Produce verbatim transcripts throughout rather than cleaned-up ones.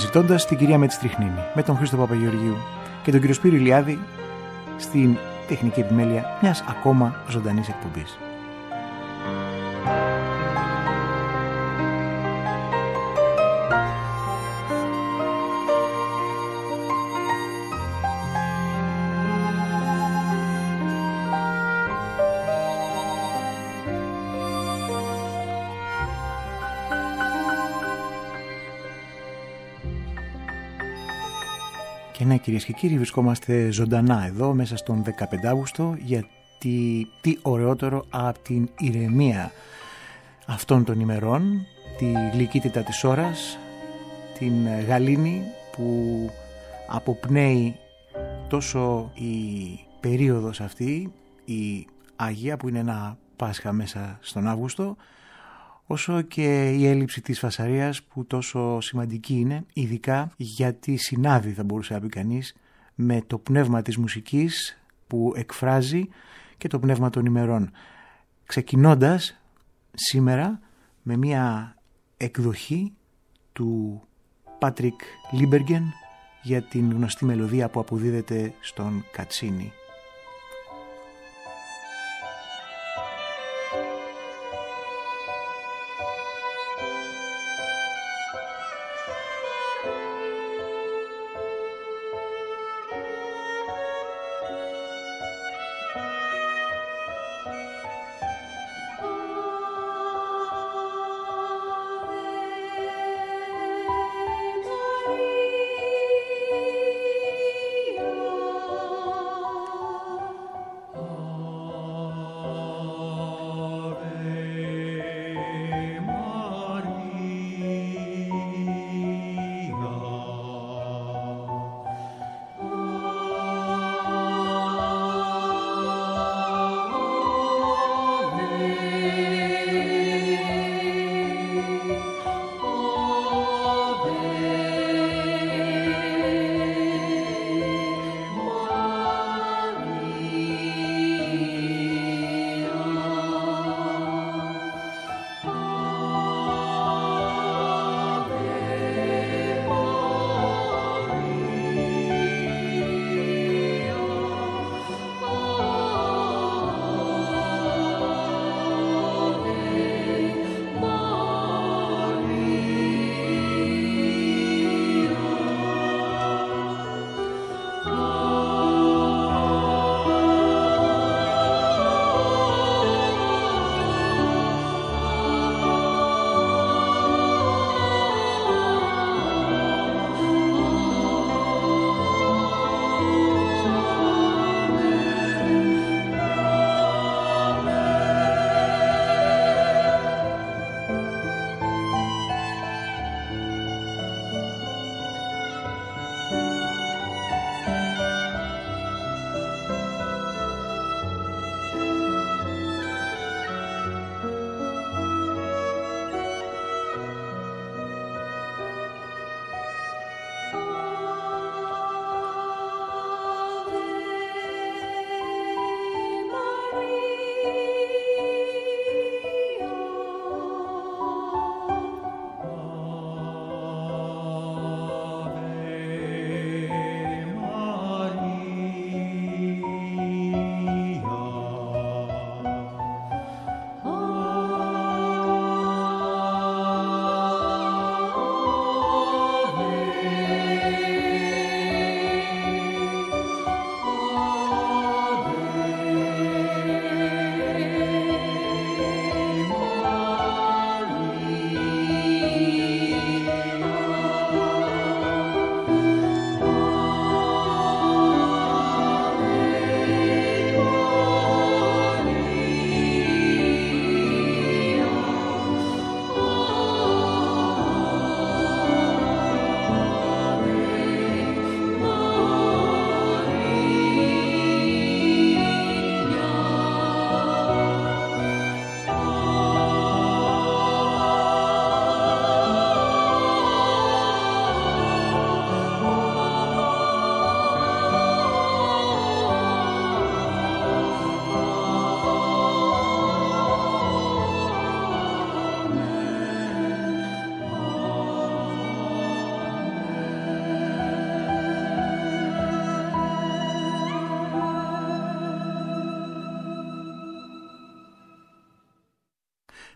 αναζητώντας την κυρία Μετστριχνίνη, με τον Χρήστο Παπαγεωργίου και τον κύριο Σπύρο Ηλιάδη στην τεχνική επιμέλεια μιας ακόμα ζωντανής εκπομπής. Και ναι, κυρίες και κύριοι, βρισκόμαστε ζωντανά εδώ μέσα στον δεκαπέντε Αύγουστο, γιατί τι ωραιότερο από την ηρεμία αυτών των ημερών, τη γλυκύτητα της ώρας, την γαλήνη που αποπνέει τόσο η περίοδος αυτή, η Άγια που είναι ένα Πάσχα μέσα στον Αύγουστο, όσο και η έλλειψη της φασαρίας που τόσο σημαντική είναι, ειδικά γιατί συνάδει, θα μπορούσε να πει κανείς, με το πνεύμα της μουσικής που εκφράζει και το πνεύμα των ημερών. Ξεκινώντας σήμερα με μια εκδοχή του Πάτρικ Λίμπεργεν για την γνωστή μελωδία που αποδίδεται στον Κατσίνη.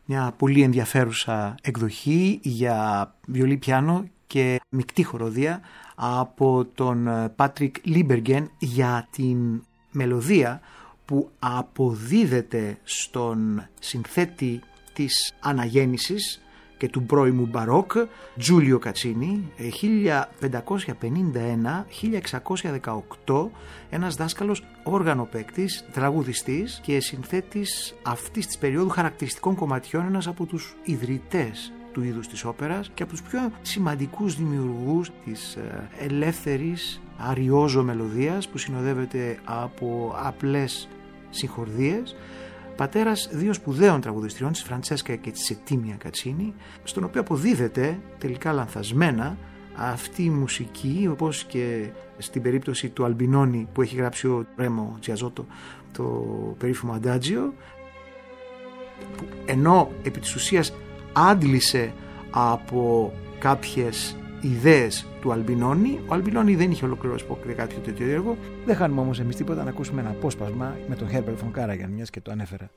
Μια πολύ ενδιαφέρουσα εκδοχή για βιολί πιάνο και μεικτή χοροδία από τον Πάτρικ Λίμπεργεν για την μελωδία που αποδίδεται στον συνθέτη της αναγέννησης και του πρώιμου μπαρόκ, Τζούλιο Κατσίνι, χίλια πεντακόσια πενήντα ένα με χίλια εξακόσια δεκαοκτώ, ένας δάσκαλος όργανο-παίκτης, τραγουδιστής και συνθέτης αυτής της περίοδου χαρακτηριστικών κομματιών, ένας από τους ιδρυτές του είδους της όπερας και από τους πιο σημαντικούς δημιουργούς της ελεύθερης αριόζο μελωδίας που συνοδεύεται από απλές συγχορδίες, πατέρας δύο σπουδαίων τραγουδιστριών, της Φραντσέσκα και της Σετίμια Κατσίνι, στον οποίο αποδίδεται τελικά λανθασμένα αυτή η μουσική, όπως και στην περίπτωση του Αλμπινόνι που έχει γράψει ο Ρέμο Τζιαζότο, το περίφημο Αντάτζιο, που ενώ επί της ουσίας άντλησε από κάποιες ιδέες του Αλμπινόνι, ο Αλμπινόνι δεν είχε ολοκληρώσει ποτέ κάποιο τέτοιο έργο. Δεν χάνουμε όμως εμείς τίποτα να ακούσουμε ένα απόσπασμα με τον Herbert von Karajan, μιας και το ανέφερα.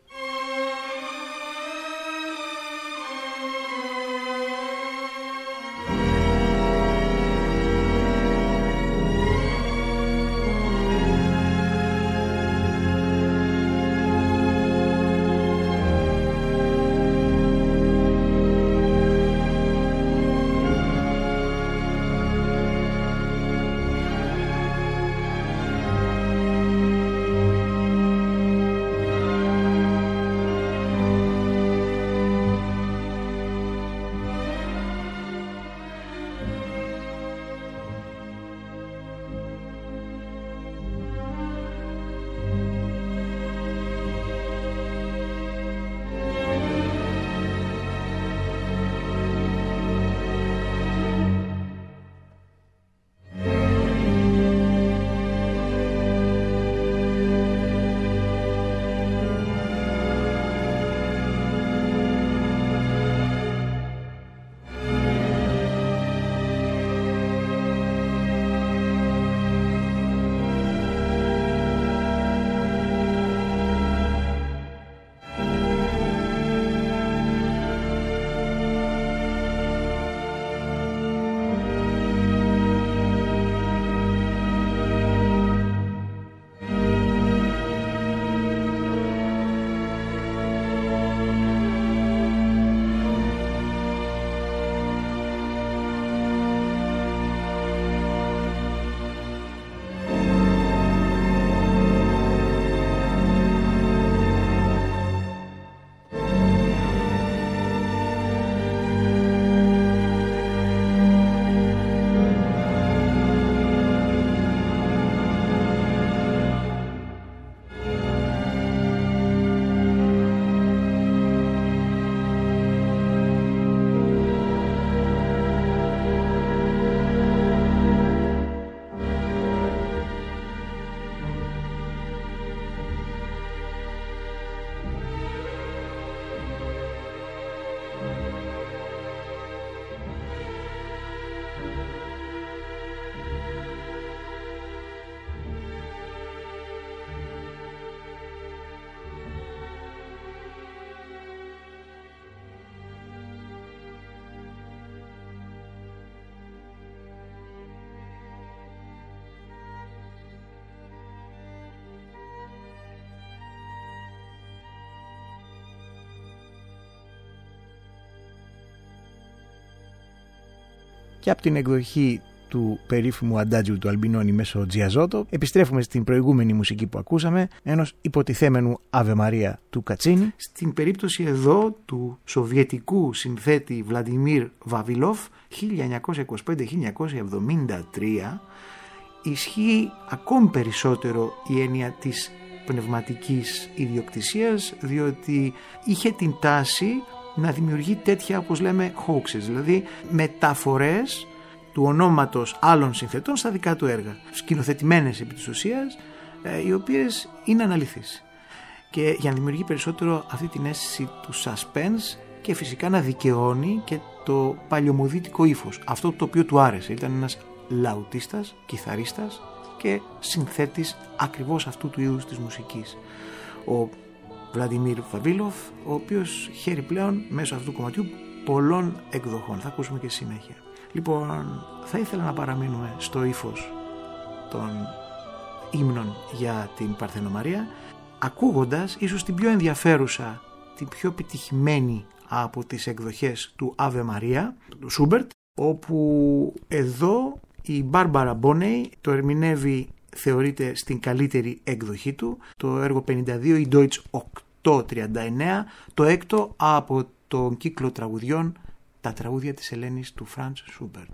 Και από την εκδοχή του περίφημου Αντάτζιου του Αλμπινόνι μέσω Τζιαζότο επιστρέφουμε στην προηγούμενη μουσική που ακούσαμε, ενός υποτιθέμενου Αβε Μαρία του Κατσίνι. Στην περίπτωση εδώ του σοβιετικού συνθέτη Βλαντιμίρ Βαβιλόφ χίλια εννιακόσια είκοσι πέντε με χίλια εννιακόσια εβδομήντα τρία, ισχύει ακόμη περισσότερο η έννοια της πνευματικής ιδιοκτησίας, διότι είχε την τάση να δημιουργεί τέτοια, όπως λέμε, hoaxes, δηλαδή μεταφορές του ονόματος άλλων συνθετών στα δικά του έργα, σκηνοθετημένες επί της ουσίας, οι οποίες είναι αναλυθείς. Και για να δημιουργεί περισσότερο αυτή την αίσθηση του suspense και φυσικά να δικαιώνει και το παλιωμοδίτικο ύφος, αυτό το οποίο του άρεσε. Ήταν ένας λαουτίστας, κιθαρίστας και συνθέτης ακριβώς αυτού του είδους της μουσικής. Ο Βλαντιμίρ Βαβίλοφ, ο οποίος χαίρει πλέον μέσω αυτού του κομματιού πολλών εκδοχών. Θα ακούσουμε και συνέχεια. Λοιπόν, θα ήθελα να παραμείνουμε στο ύφος των ύμνων για την Παρθενομαρία, ακούγοντας ίσως την πιο ενδιαφέρουσα, την πιο επιτυχημένη από τις εκδοχές του Ave Maria, του Σούμπερτ, όπου εδώ η Μπάρμπαρα Μπόνεϊ το ερμηνεύει, θεωρείται στην καλύτερη εκδοχή του, το έργο πενήντα δύο, η Deutsch οκτακόσια τριάντα εννέα, το έκτο από τον κύκλο τραγουδιών «Τα τραγούδια της Ελένης» του Φραντς Σούμπερτ.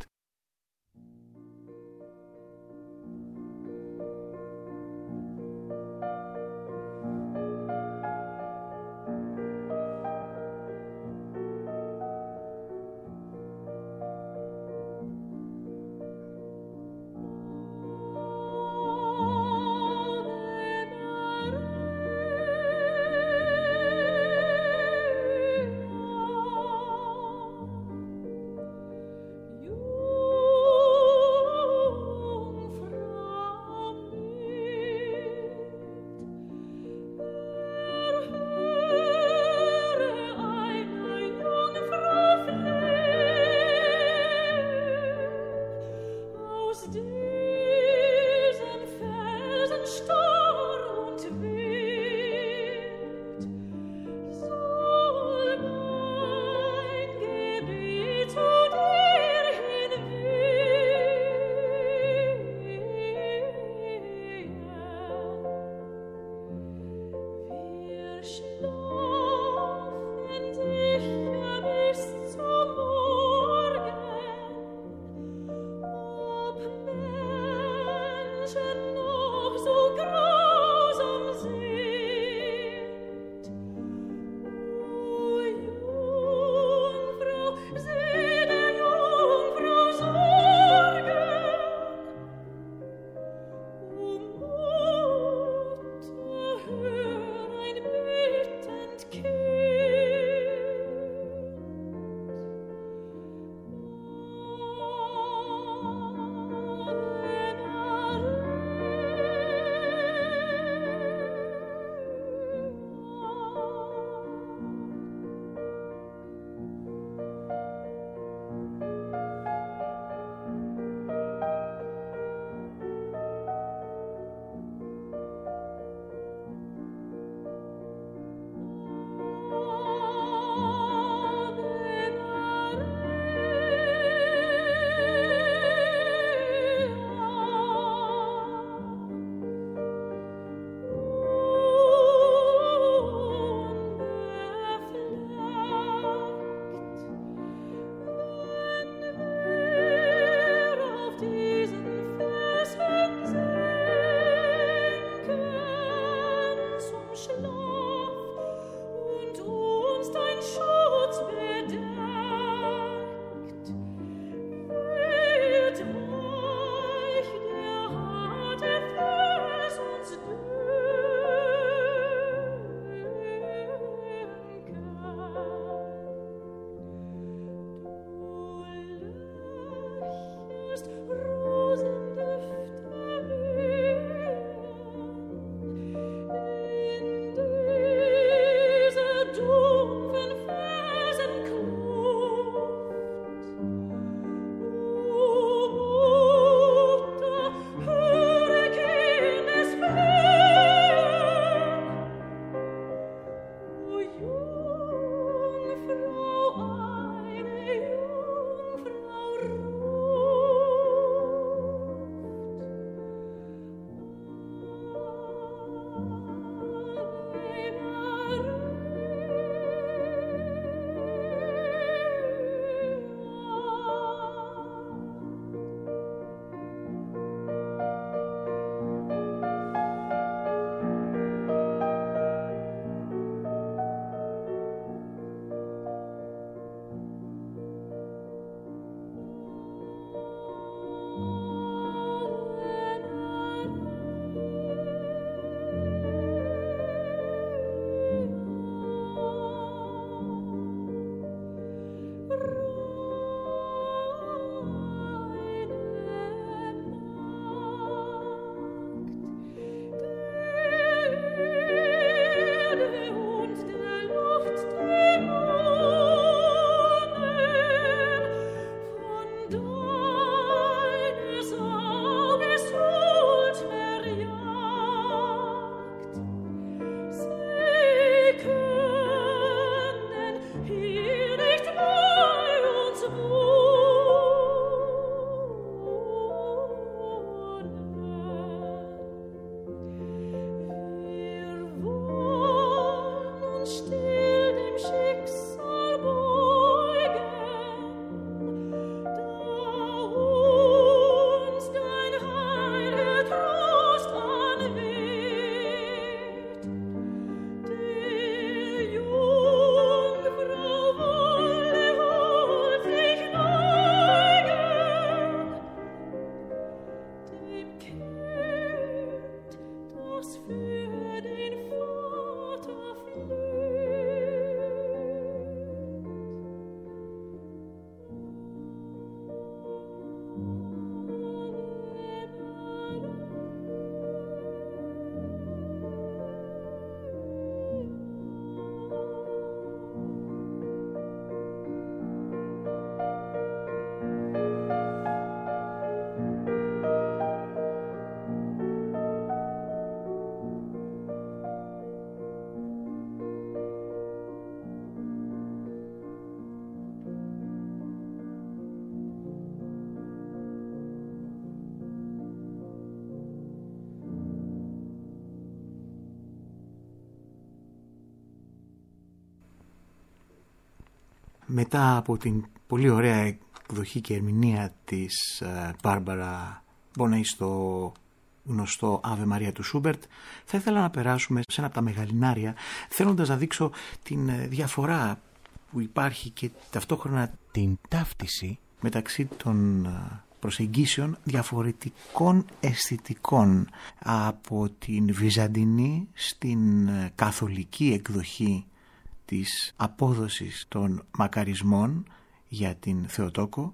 μετά από την πολύ ωραία εκδοχή και ερμηνεία της Μπάρμπαρα Μπονέι στο γνωστό Ave Maria του Σούμπερτ, θα ήθελα να περάσουμε σε ένα από τα μεγαλινάρια, θέλοντας να δείξω την διαφορά που υπάρχει και ταυτόχρονα την ταύτιση μεταξύ των προσεγγίσεων διαφορετικών αισθητικών από την βυζαντινή στην καθολική εκδοχή της απόδοσης των μακαρισμών για την Θεοτόκο,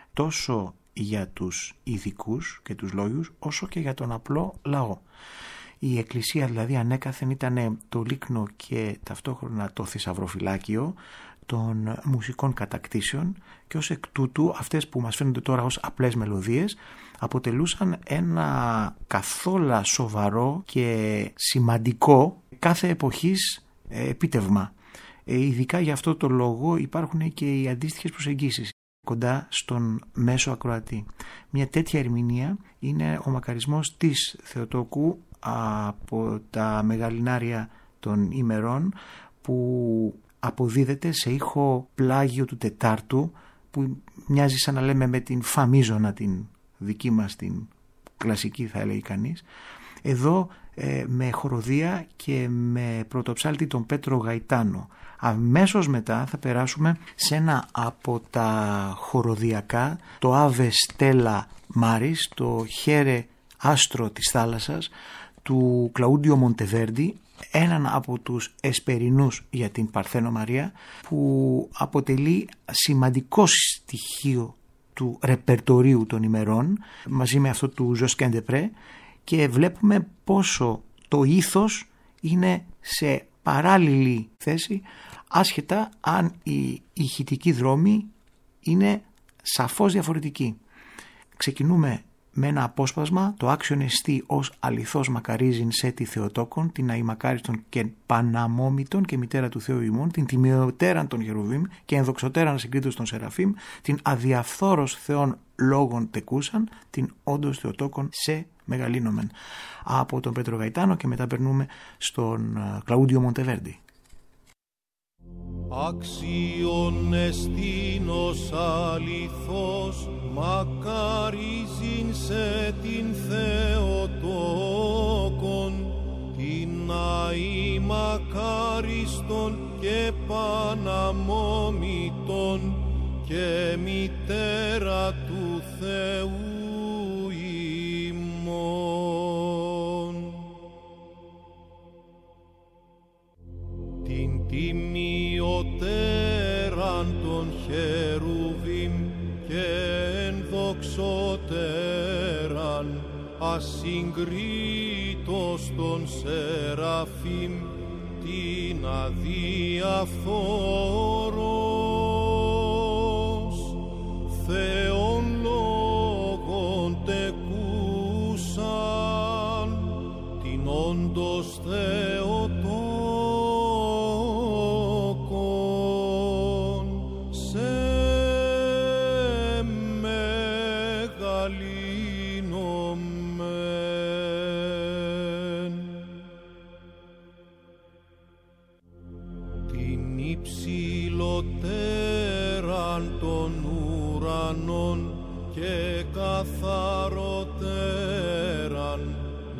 τόσο για τους ειδικούς και τους λόγιους όσο και για τον απλό λαό. Η Εκκλησία δηλαδή ανέκαθεν ήταν το λίκνο και ταυτόχρονα το θησαυροφυλάκιο των μουσικών κατακτήσεων και ως εκ τούτου αυτές που μας φαίνονται τώρα ως απλές μελωδίες αποτελούσαν ένα καθόλου σοβαρό και σημαντικό κάθε εποχής επίτευγμα. Ειδικά για αυτό το λόγο υπάρχουν και οι αντίστοιχες προσεγγίσεις κοντά στον μέσο ακροατή. Μια τέτοια ερμηνεία είναι ο μακαρισμός της Θεοτόκου από τα μεγαλινάρια των ημερών, που αποδίδεται σε ήχο πλάγιο του Τετάρτου, που μοιάζει σαν να λέμε με την φαμίζωνα την δική μας, την κλασική θα έλεγε κανείς. Εδώ ε, με χοροδία και με πρωτοψάλτη τον Πέτρο Γαϊτάνο. Αμέσως μετά θα περάσουμε σε ένα από τα χοροδιακά, το Ave Stella Maris, το χέρε άστρο της θάλασσας του Κλαούντιο Μοντεβέρντι, έναν από τους εσπερινούς για την Παρθένο Μαρία, που αποτελεί σημαντικό στοιχείο του ρεπερτορίου των ημερών μαζί με αυτό του Josquin des Prés, και βλέπουμε πόσο το ήθος είναι σε παράλληλη θέση, άσχετα αν η ηχητική δρόμη είναι σαφώς διαφορετική. Ξεκινούμε με ένα απόσπασμα, το άξιον εστί ως αληθώς μακαρίζειν σε τη Θεοτόκον, την αημακάριστον και παναμόμητον και μητέρα του Θεού ημών, την τιμιωτέραν των Χερουβίμ και ενδοξωτέραν συγκρίτως των Σεραφείμ, την αδιαφθόρος Θεών λόγων τεκούσαν, την όντως Θεοτόκον σε μεγαλύνομεν. Από τον Πέτρο Γαϊτάνο και μετά περνούμε στον Κλαούντιο Μοντεβέρντι. Άξιον εστίνος αληθώς μακαρίζειν σε την Θεοτόκον, την αημακάριστον και παναμόμητον και μητέρα του Θεού ημών. Την τιμιωτέραν των Χερουβίμ και ενδοξωτέραν ασυγκρίτως των Σεραφείμ, την αδιαφθόρος Θεόν λόγων τεκούσαν, την όντως Θεοτόκον σε μεγαλύνομεν. Την υψηλότεραν των ουρανών και καθαρότεραν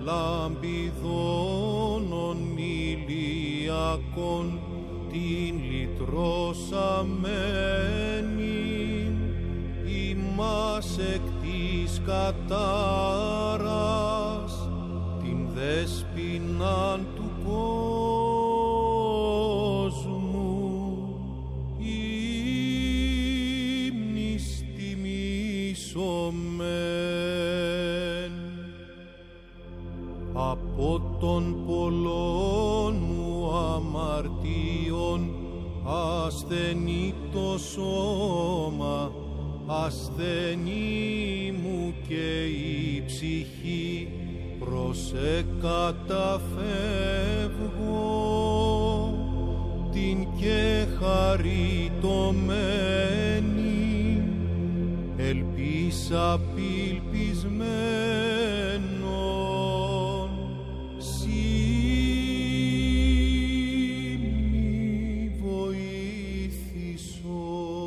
λαμπιδώνων ηλιακών, την λυτρώσαμενη ημάς εκ της κατάρας, την δέσποιναν του κόσμου, ύμνης τιμήσομεν. Από των πολλών μου αμαρτίων ασθενεί το σώμα, ασθενή μου και η ψυχή, προς εκαταφεύγω την και χαριτωμένη, ελπίσα πιλπισμένον, σύ μη βοήθησον.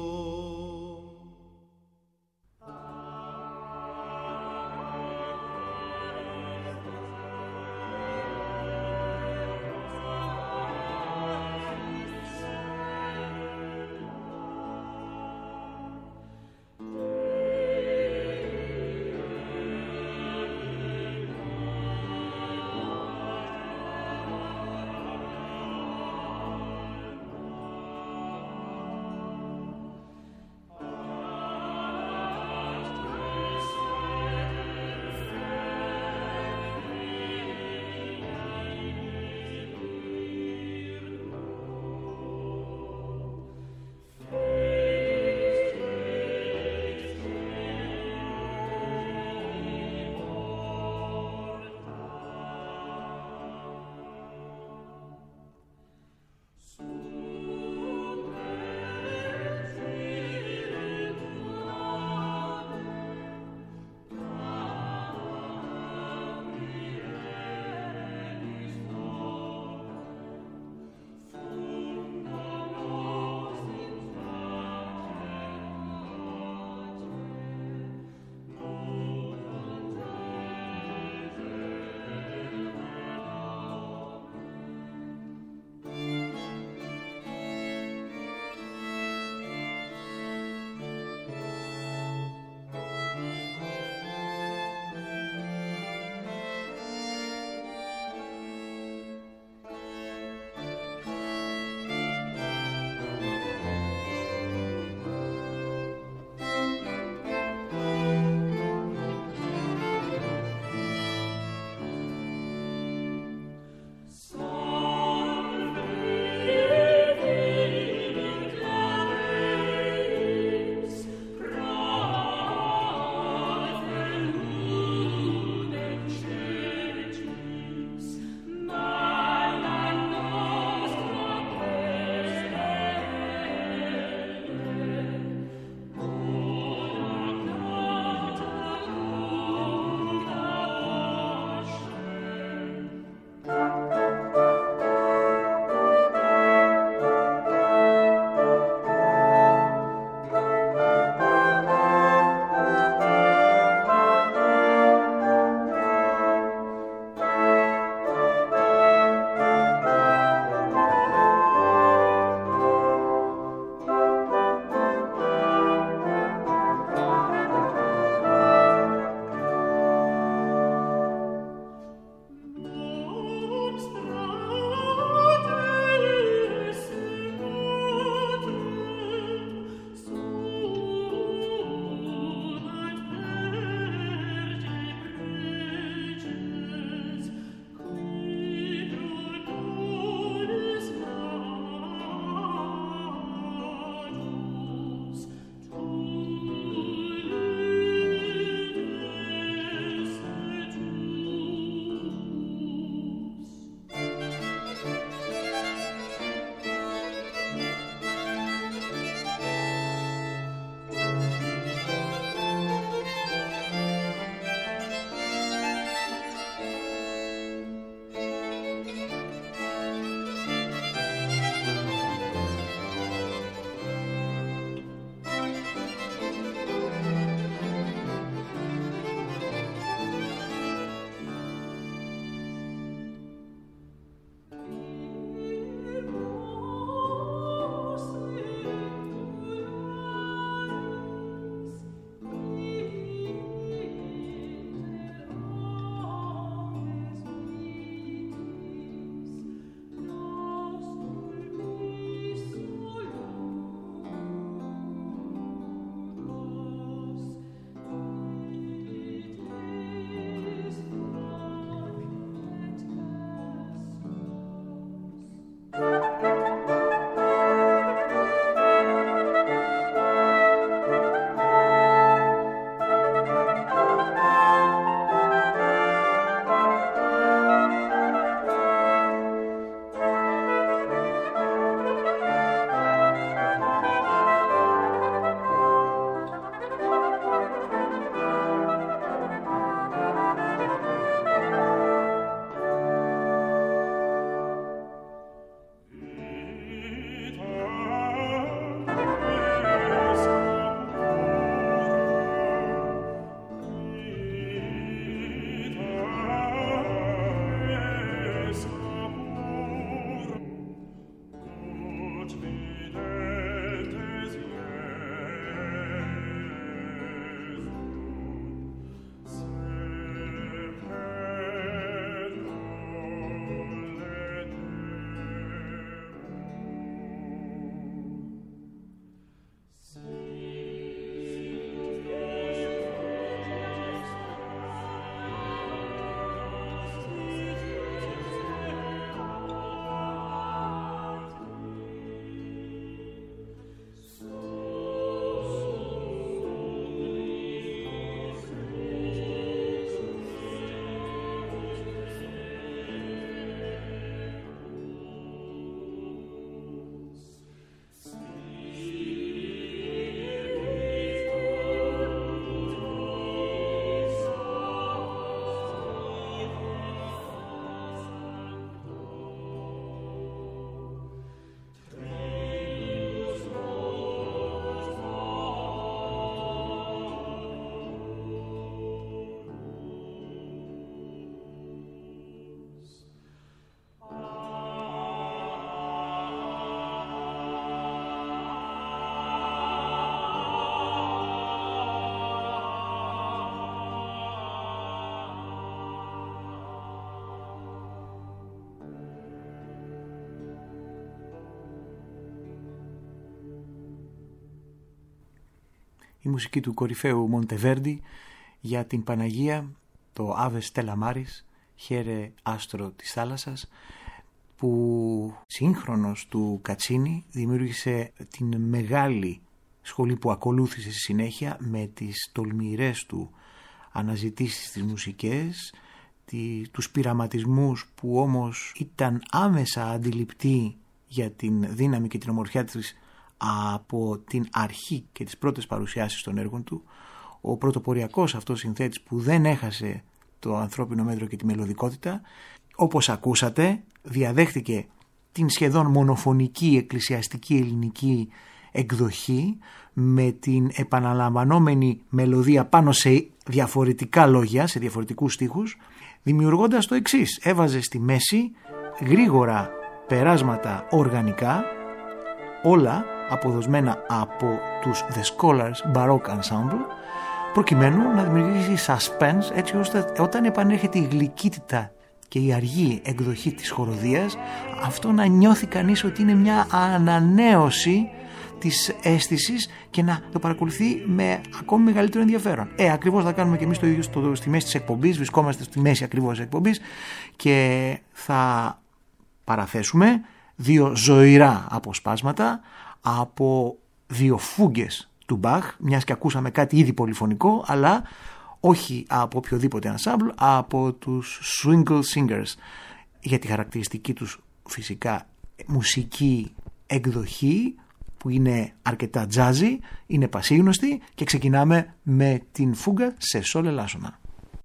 η μουσική του κορυφαίου Μοντεβέρντι για την Παναγία, το Ave Stella Maris, χαίρε άστρο της θάλασσας, που σύγχρονος του Κατσίνη δημιούργησε την μεγάλη σχολή που ακολούθησε στη συνέχεια με τις τολμηρές του αναζητήσεις στις μουσικές, τη, τους πειραματισμούς που όμως ήταν άμεσα αντιληπτοί για την δύναμη και την ομορφιά της από την αρχή και τις πρώτες παρουσιάσεις των έργων του. Ο πρωτοποριακός αυτός συνθέτης που δεν έχασε το ανθρώπινο μέτρο και τη μελωδικότητα, όπως ακούσατε, διαδέχτηκε την σχεδόν μονοφωνική εκκλησιαστική ελληνική εκδοχή με την επαναλαμβανόμενη μελωδία πάνω σε διαφορετικά λόγια, σε διαφορετικούς στίχους, δημιουργώντας το εξής: έβαζε στη μέση γρήγορα περάσματα οργανικά, όλα αποδοσμένα από τους The Scholars Baroque Ensemble, προκειμένου να δημιουργήσει suspense, έτσι ώστε όταν επανέρχεται η γλυκύτητα και η αργή εκδοχή της χοροδίας, αυτό να νιώθει κανείς ότι είναι μια ανανέωση της αίσθησης και να το παρακολουθεί με ακόμη μεγαλύτερο ενδιαφέρον. Ε, ακριβώς θα κάνουμε και εμείς το ίδιο στο, στη μέση της εκπομπής, βρισκόμαστε στη μέση ακριβώς της εκπομπής και θα παραθέσουμε δύο ζωηρά αποσπάσματα από δύο φούγκες του Μπαχ, μιας και ακούσαμε κάτι ήδη πολυφωνικό, αλλά όχι από οποιοδήποτε ensemble, από τους Swingle Singers, για τη χαρακτηριστική τους φυσικά μουσική εκδοχή που είναι αρκετά jazzy, είναι πασίγνωστη, και ξεκινάμε με την φούγκα σε σόλ ελάσσονα.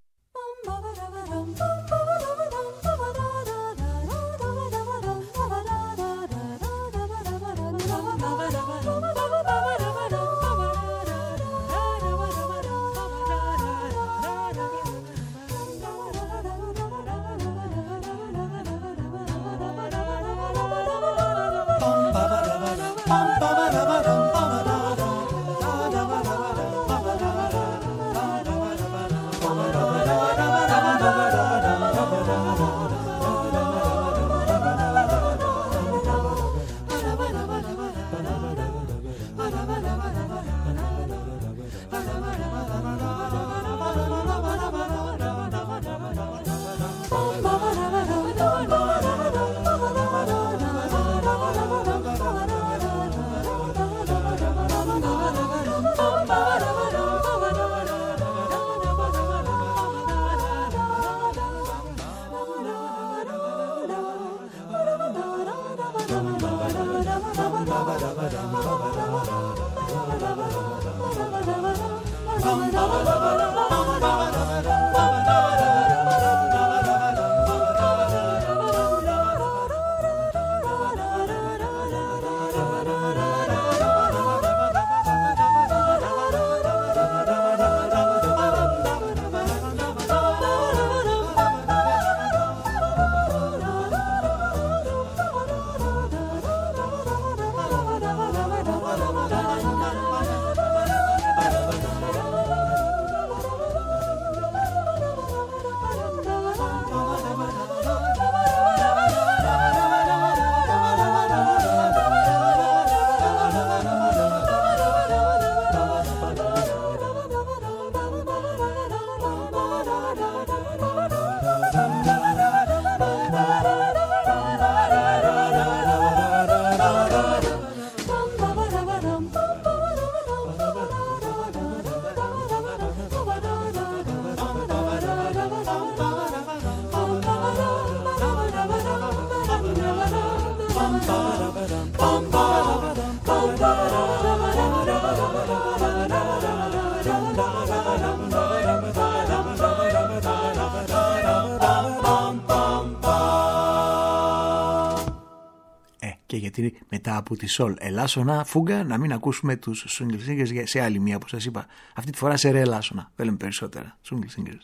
Και γιατί μετά από τη σολ ελάσσονα φούγκα να μην ακούσουμε τους Swingle Singers σε άλλη μία, όπως σας είπα. Αυτή τη φορά σε ρε ελάσσονα. Θέλουμε περισσότερα Swingle Singers.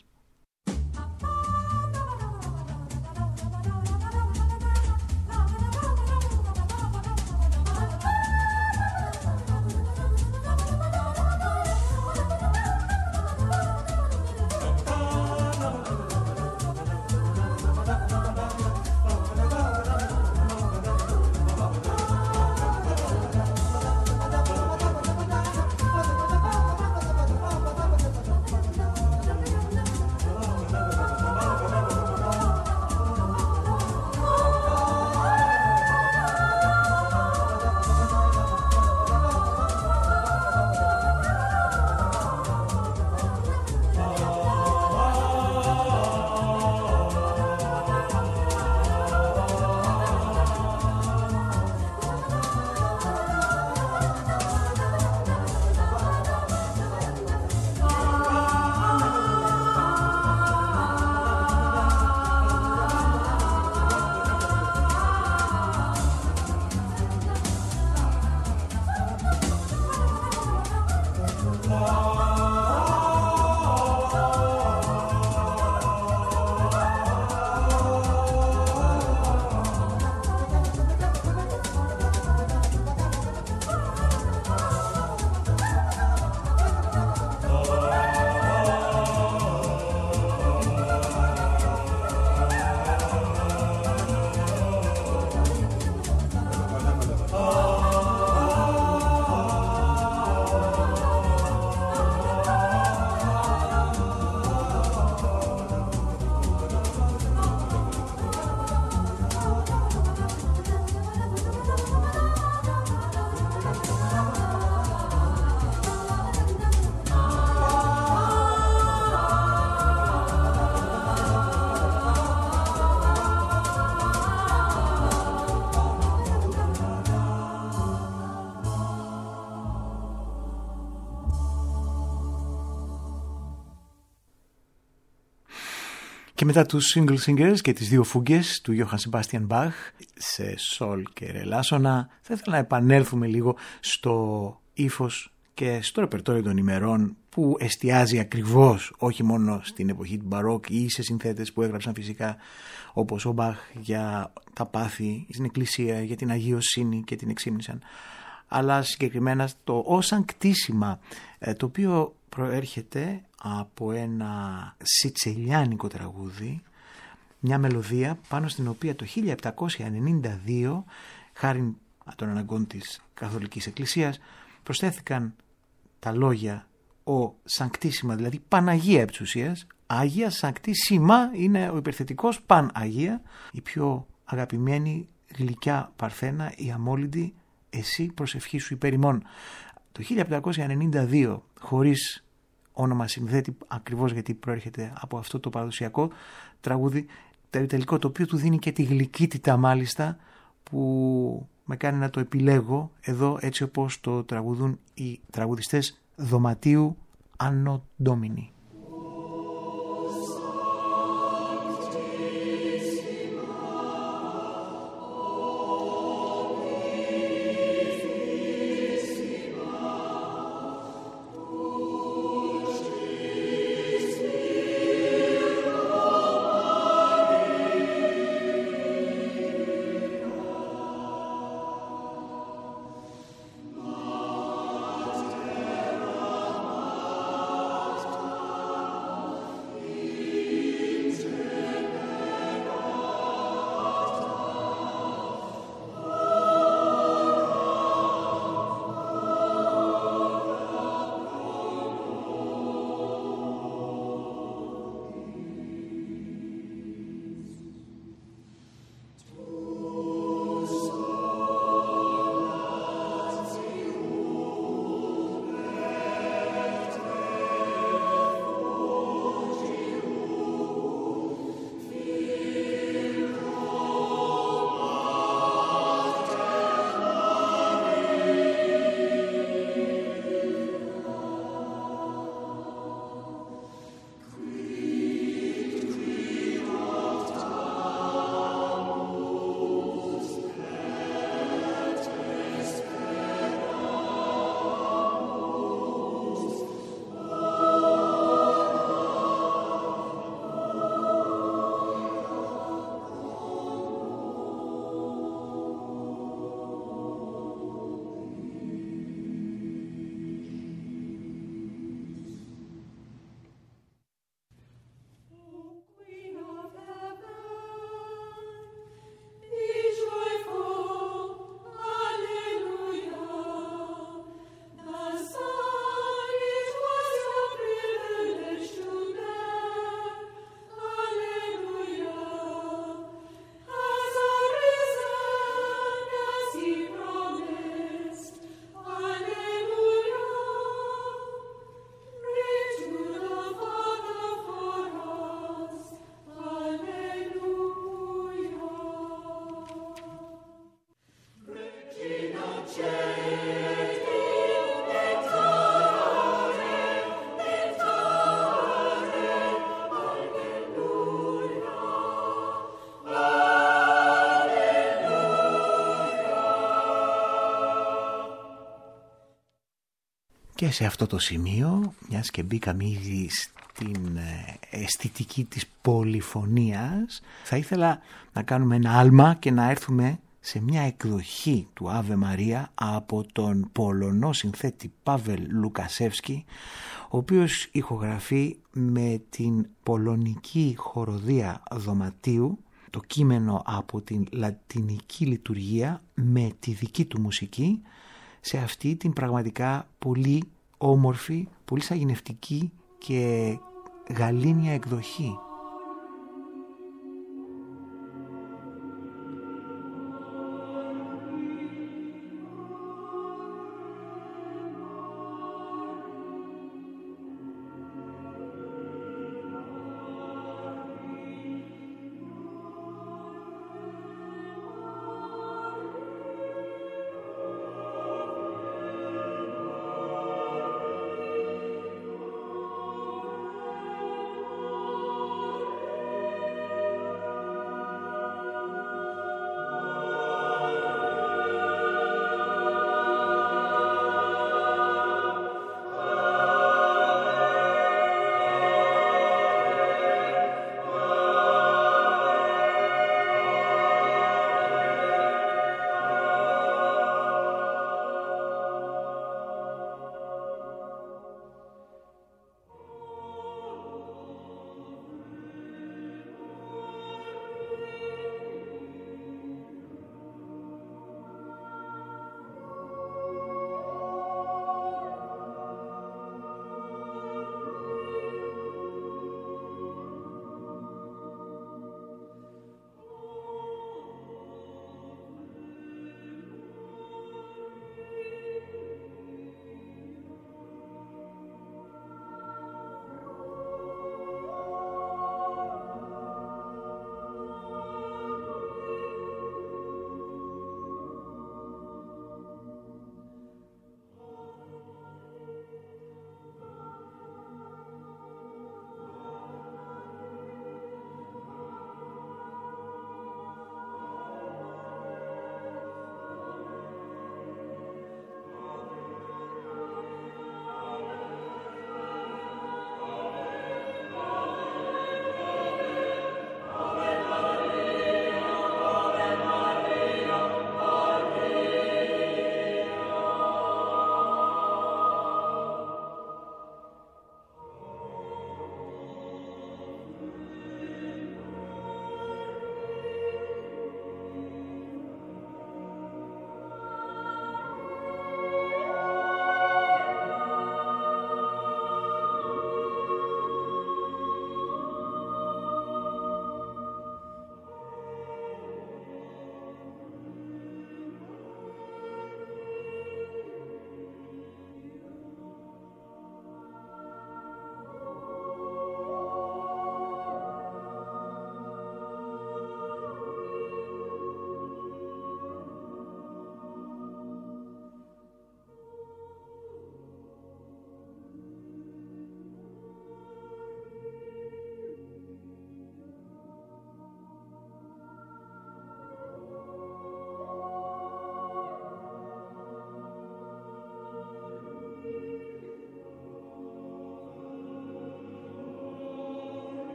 Bye. Και μετά τους single singers και τις δύο φούγκες του Johann Sebastian Bach σε σολ και ρελάσονα, θα ήθελα να επανέλθουμε λίγο στο ύφος και στο ρεπερτόριο των ημερών που εστιάζει ακριβώς όχι μόνο στην εποχή του Μπαρόκ ή σε συνθέτες που έγραψαν φυσικά όπως ο Μπαχ για τα πάθη στην εκκλησία, για την αγιοσύνη και την εξήμνησαν, αλλά συγκεκριμένα το όσαν κτίσιμα, το οποίο προέρχεται από ένα σιτσελιάνικο τραγούδι, μια μελωδία πάνω στην οποία το χίλια επτακόσια ενενήντα δύο, χάρη των αναγκών της Καθολικής Εκκλησίας, προσθέθηκαν τα λόγια ο Σανκτίσιμα, δηλαδή Παναγία επ' της ουσίας, Άγια Σανκτίσιμα είναι ο υπερθετικός Παν Αγία, η πιο αγαπημένη γλυκιά Παρθένα, η αμόλυντη, εσύ προσευχή σου υπέρ ημών. Το χίλια επτακόσια ενενήντα δύο, χωρίς όνομα συνθέτη, ακριβώς γιατί προέρχεται από αυτό το παραδοσιακό τραγούδι, τελικό, το οποίο του δίνει και τη γλυκύτητα μάλιστα που με κάνει να το επιλέγω εδώ, έτσι όπως το τραγουδούν οι τραγουδιστές Δωματίου Anno Domini. Και σε αυτό το σημείο, μιας και μπήκαμε ήδη στην αισθητική της πολυφωνίας, θα ήθελα να κάνουμε ένα άλμα και να έρθουμε σε μια εκδοχή του Άβε Μαρία από τον Πολωνό συνθέτη Πάβελ Λουκασεύσκι, ο οποίος ηχογραφεί με την πολωνική χοροδία Δωματίου το κείμενο από την λατινική λειτουργία με τη δική του μουσική, σε αυτή την πραγματικά πολύ όμορφη, πολύ σαγηνευτική και γαλήνια εκδοχή. Oh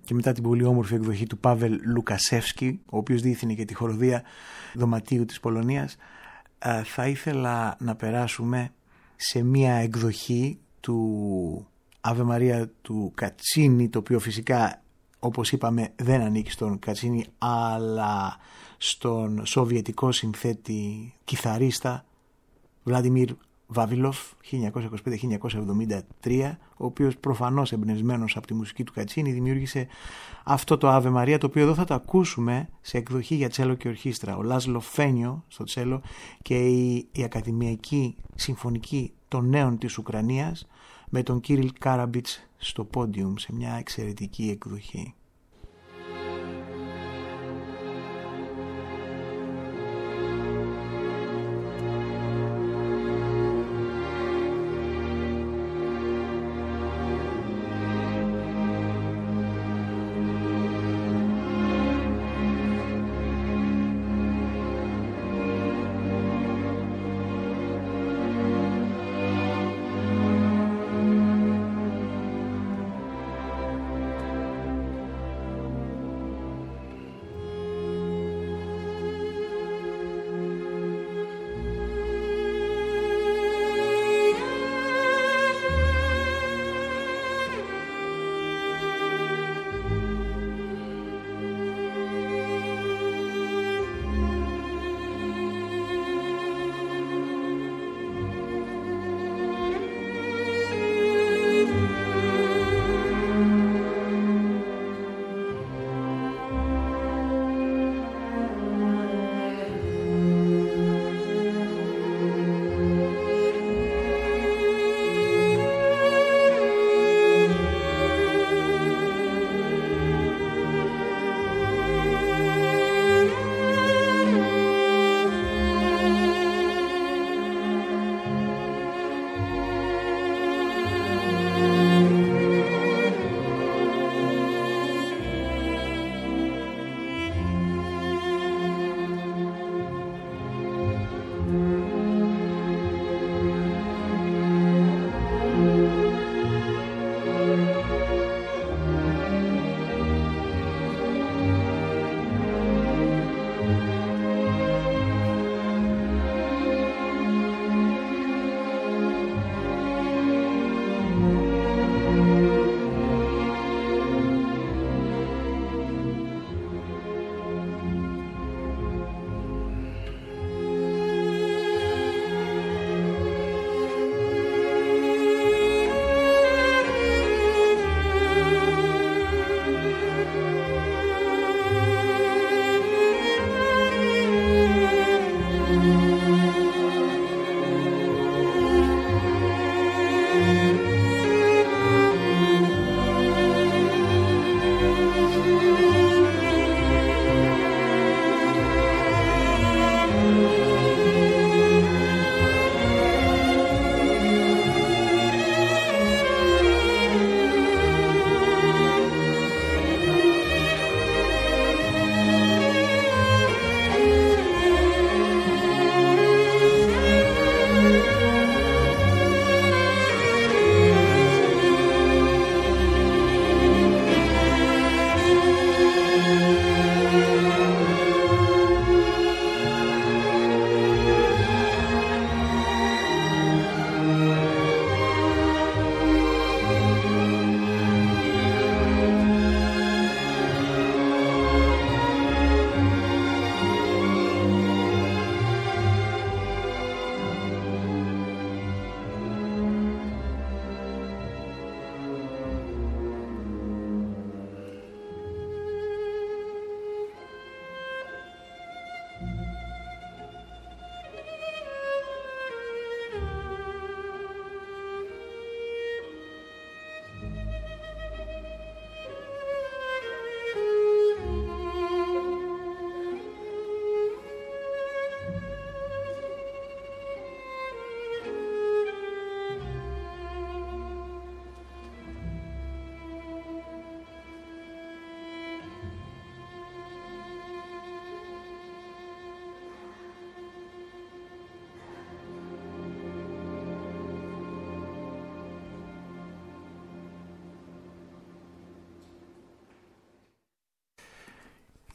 και μετά την πολύ όμορφη εκδοχή του Πάβελ Λουκασεύσκι, ο οποίος διεύθυνε και τη χοροδία Δωματίου της Πολωνίας, θα ήθελα να περάσουμε σε μια εκδοχή του Αβε Μαρία του Κατσίνη, το οποίο φυσικά, όπως είπαμε, δεν ανήκει στον Κατσίνη αλλά στον σοβιετικό συνθέτη κιθαρίστα Βλάντιμιρ Βάβιλοφ χίλια εννιακόσια είκοσι πέντε με χίλια εννιακόσια εβδομήντα τρία, ο οποίος προφανώς εμπνευσμένος από τη μουσική του Κατσίνη δημιούργησε αυτό το Αβε Μαρία, το οποίο εδώ θα το ακούσουμε σε εκδοχή για τσέλο και ορχήστρα. Ο Λάζλο Φένιο στο τσέλο και η, η Ακαδημιακή Συμφωνική των Νέων της Ουκρανίας με τον Κύριλ Κάραμπιτς στο πόντιουμ σε μια εξαιρετική εκδοχή.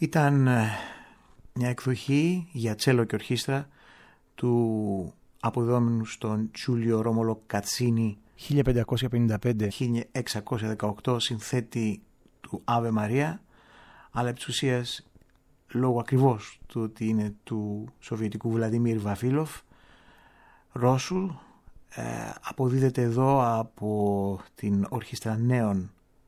Ήταν μια εκδοχή για τσέλο και ορχήστρα του αποδόμενου στον Τζούλιο Ρόμολο Κατσίνι χίλια πεντακόσια πενήντα πέντε με χίλια εξακόσια δεκαοκτώ, συνθέτη του Άβε Μαρία, αλλά επί της ουσίας, λόγω ακριβώς του ότι είναι του Σοβιετικού Βλαντιμίρ Βαφίλοφ, Ρώσουλ, ε, αποδίδεται εδώ από την Ορχήστρα Νέων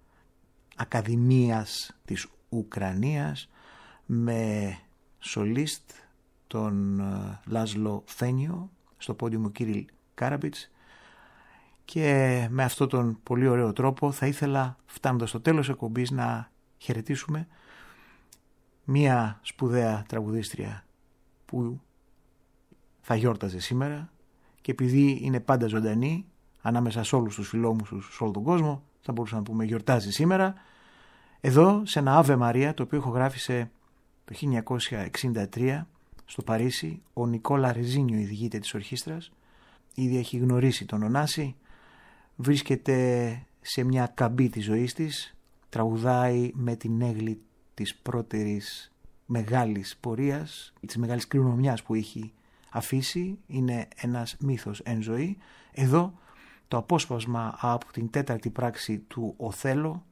Ακαδημίας της Ουκρανίας με σολίστ τον Λάζλο Φένιο, στο πόντιο μου Κύριλ Κάραμπιτς, και με αυτόν τον πολύ ωραίο τρόπο θα ήθελα, φτάνοντας στο τέλος εκπομπής, να χαιρετήσουμε μία σπουδαία τραγουδίστρια που θα γιόρταζε σήμερα, και επειδή είναι πάντα ζωντανή ανάμεσα σε όλους τους φιλόμουσους σε όλο τον κόσμο, θα μπορούσαμε να πούμε γιορτάζει σήμερα, εδώ σε ένα Άβε Μαρία το οποίο ηχογράφησε το χίλια εννιακόσια εξήντα τρία στο Παρίσι ο Νικόλα Ρεζίνιο, η διηγήτρια της ορχήστρας. Ήδη έχει γνωρίσει τον Ωνάση, βρίσκεται σε μια καμπή της ζωής της, τραγουδάει με την έγκλη της πρώτερης μεγάλης πορείας, της μεγάλης κληρονομιάς που έχει αφήσει, είναι ένας μύθος εν ζωή. Εδώ το απόσπασμα από την τέταρτη πράξη του Οθέλο,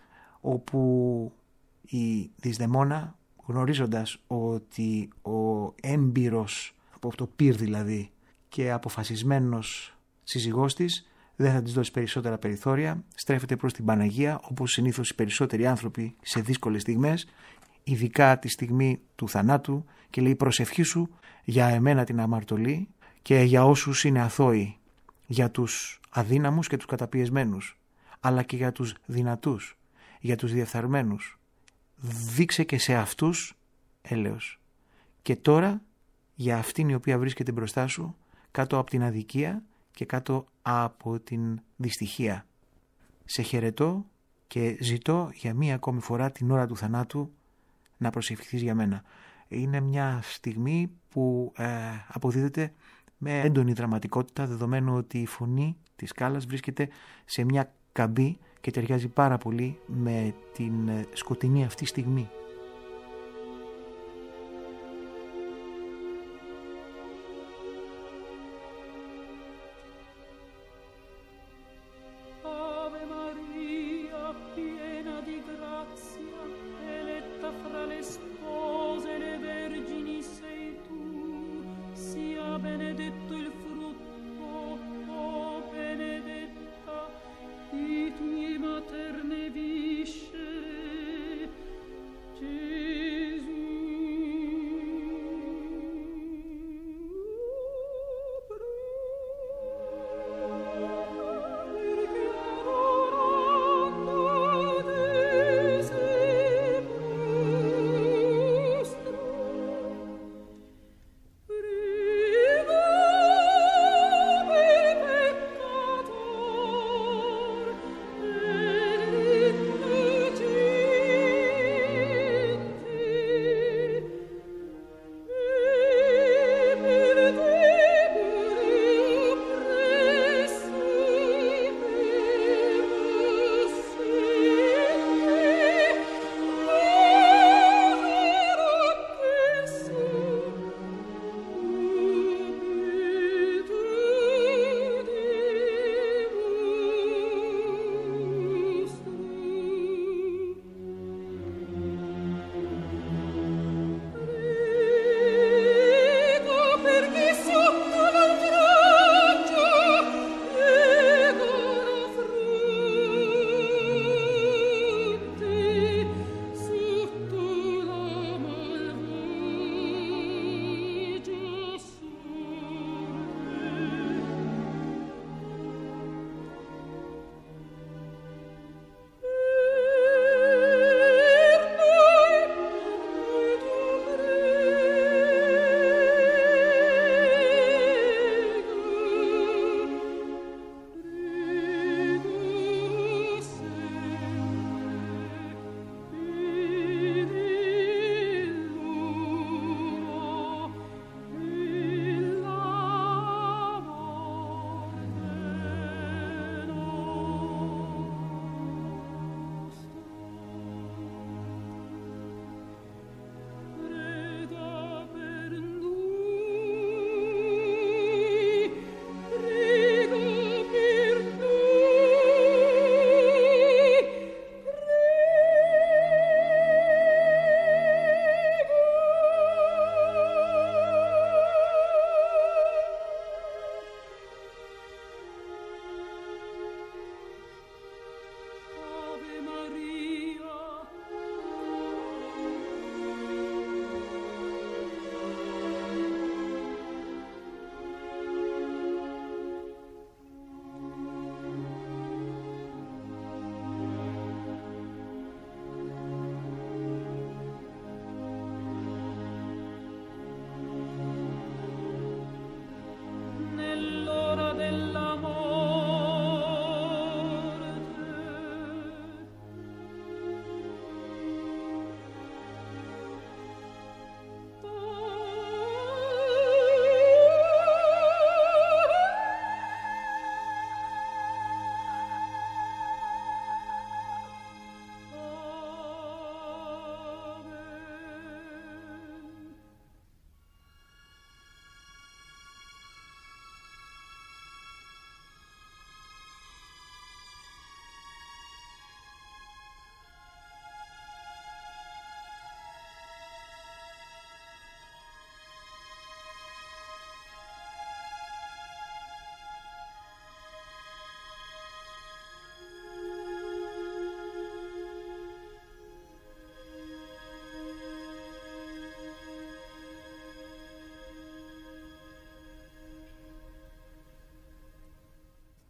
όπου η Δυσδαιμόνα, γνωρίζοντας ότι ο έμπειρος, από το πυρ δηλαδή, και αποφασισμένος σύζυγός της δεν θα της δώσει περισσότερα περιθώρια, στρέφεται προς την Παναγία, όπως συνήθως οι περισσότεροι άνθρωποι σε δύσκολες στιγμές, ειδικά τη στιγμή του θανάτου, και λέει: προσευχή σου για εμένα την αμαρτωλή και για όσους είναι αθώοι, για τους αδύναμους και τους καταπιεσμένους, αλλά και για τους δυνατούς, για τους διεφθαρμένους. Δείξε και σε αυτούς έλεος. Και τώρα για αυτήν η οποία βρίσκεται μπροστά σου, κάτω από την αδικία και κάτω από την δυστυχία. Σε χαιρετώ και ζητώ για μία ακόμη φορά την ώρα του θανάτου να προσευχηθείς για μένα. Είναι μια στιγμή που ε, αποδίδεται με έντονη δραματικότητα, δεδομένου ότι η φωνή της Κάλλας βρίσκεται σε μια καμπή και ταιριάζει πάρα πολύ με την σκοτεινή αυτή στιγμή.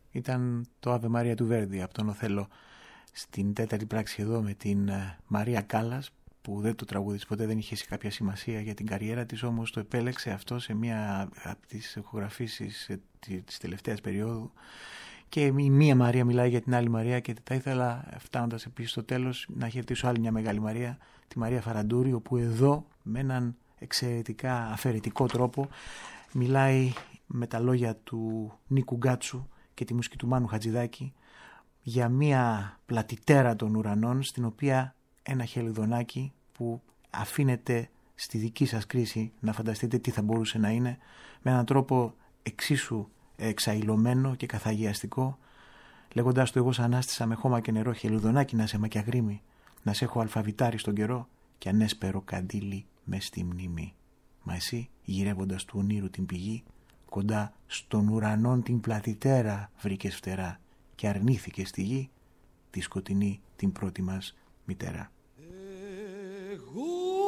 ήταν το Ave Maria του Βέρντι από τον Οθέλο, στην τέταρτη πράξη εδώ με την Μαρία Κάλλας, που δεν το τραγούδισε ποτέ, δεν είχε κάποια σημασία για την καριέρα της, όμως το επέλεξε αυτό σε μία από τις ηχογραφήσεις της τελευταίας περίοδου, και η μία Μαρία μιλάει για την άλλη Μαρία, και θα ήθελα, φτάνοντας επίσης στο τέλος, να χαιρετήσω άλλη μια μεγάλη Μαρία, τη Μαρία Φαραντούρη, όπου εδώ με έναν εξαιρετικά αφαιρετικό τρόπο μιλάει με τα λόγια του Νίκου Γκάτσου και τη μουσική του Μάνου Χατζηδάκη για μια πλατιτέρα των ουρανών, στην οποία ένα χελιδονάκι που αφήνεται στη δική σας κρίση να φανταστείτε τι θα μπορούσε να είναι, με έναν τρόπο εξίσου εξαϊλωμένο και καθαγιαστικό, λέγοντας του: εγώ σ' ανάστησα με χώμα και νερό, χελιδονάκι να σε μακιαγρίμη, να σε έχω αλφαβητάρι στον καιρό και ανέσπερο καντήλι μες στη μνήμη. Μα εσύ, γυρεύοντας του ονείρου την πηγή, κοντά στον ουρανόν την πλατιτέρα βρήκες φτερά και αρνήθηκες στη γη τη σκοτεινή την πρώτη μας μητέρα. Εγώ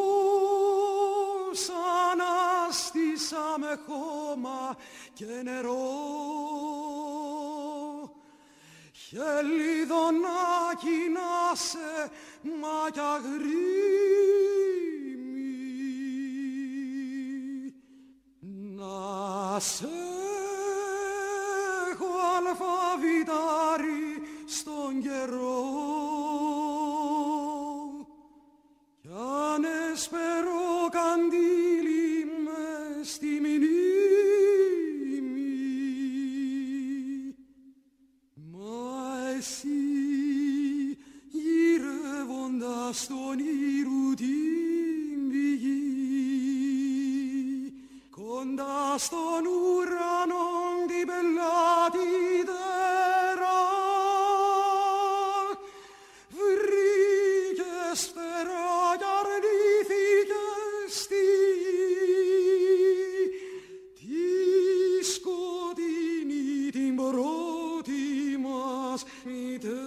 σ' ανάστησα με χώμα και νερό, χελιδονάκι να σε μακιαγρίμη, να σε έχω αλφαβητάρι στον καιρό κι αν εσπερώ καντήλι μες στη μνήμη. Μα εσύ γυρεύοντας στον ήρου την πηγή, κοντά στον ουρανό την πελάτητερα βρήκες φτερά κι αρνήθηκες στη γη τη σκοτεινή την πρώτη μας μητέρα.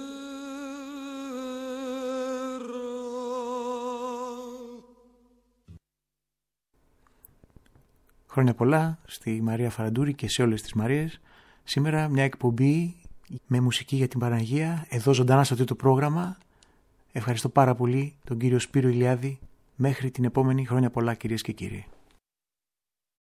Χρόνια πολλά στη Μαρία Φαραντούρη και σε όλες τις Μαρίες. Σήμερα μια εκπομπή με μουσική για την Παναγία, εδώ ζωντανά σε αυτό το πρόγραμμα. Ευχαριστώ πάρα πολύ τον κύριο Σπύρο Ηλιάδη. Μέχρι την επόμενη, χρόνια πολλά κυρίες και κύριοι.